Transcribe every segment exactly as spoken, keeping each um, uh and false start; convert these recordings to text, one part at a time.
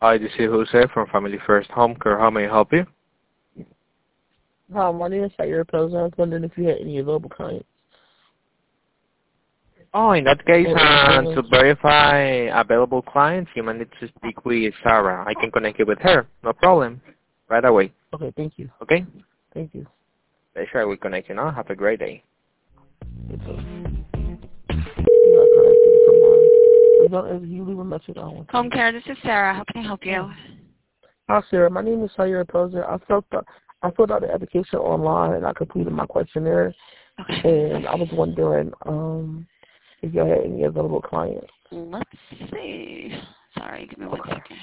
Hi, this is Jose from Family First Home Care. How may I help you? Hi, my name is Sayur Pelzer. I was wondering if you had any available clients. Oh, in that case, Or uh, to insurance. verify available clients, you might need to speak with Sarah. I can connect you with her. No problem. Right away. Okay, thank you. Okay? Thank you. Sure, I will connect you now. Have a great day. You got connected to someone. Is that, if you leave a message, I want Home care, this is Sarah. How can I help you? Hi, Sarah. My name is Sayur Pelzer. I filled out, I filled out the application online and I completed my questionnaire. Okay. And I was wondering um, if you had any available clients. Let's see. Sorry, give me one Okay. second.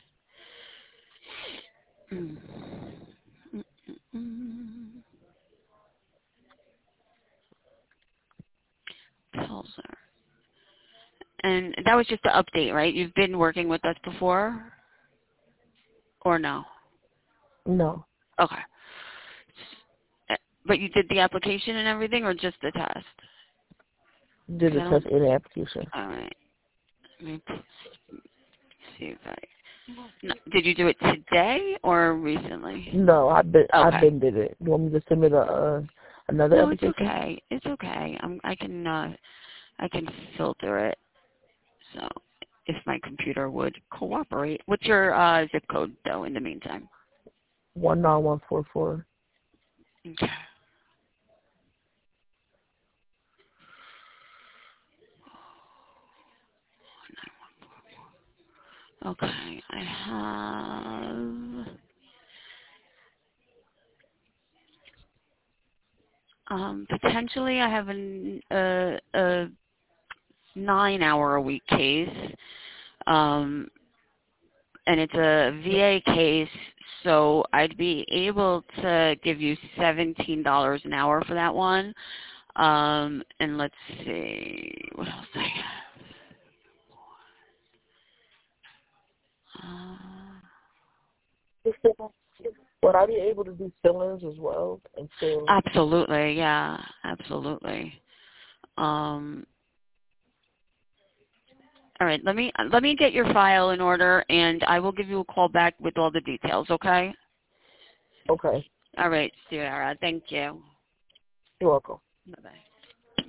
Mm. Mm, mm, mm. Pelzer. And that was just the update, right? You've been working with us before? Or no? No. Okay. Uh, But you did the application and everything, or just the test? Did 'Cause the I test don't. in the application. All right. Let me see if I. No, did you do it today or recently? No, I've been, I've Okay. been did it. You want me to submit a, uh, another No, it's application? okay. It's okay. I'm. I can. Uh, I can filter it. So, if my computer would cooperate. What's your uh, zip code though? In the meantime. one nine one four four. Okay. Okay. I have. Um, potentially, I have an, a, a nine-hour-a-week case, um, and it's a V A case, so I'd be able to give you seventeen dollars an hour for that one. Um, and let's see, what else I have. Uh, Would I be able to do fill-ins as well until? absolutely, yeah, absolutely. Um, all right, let me let me get your file in order, and I will give you a call back with all the details. Okay? Okay. All right, Sarah. Thank you. You're welcome. Bye bye.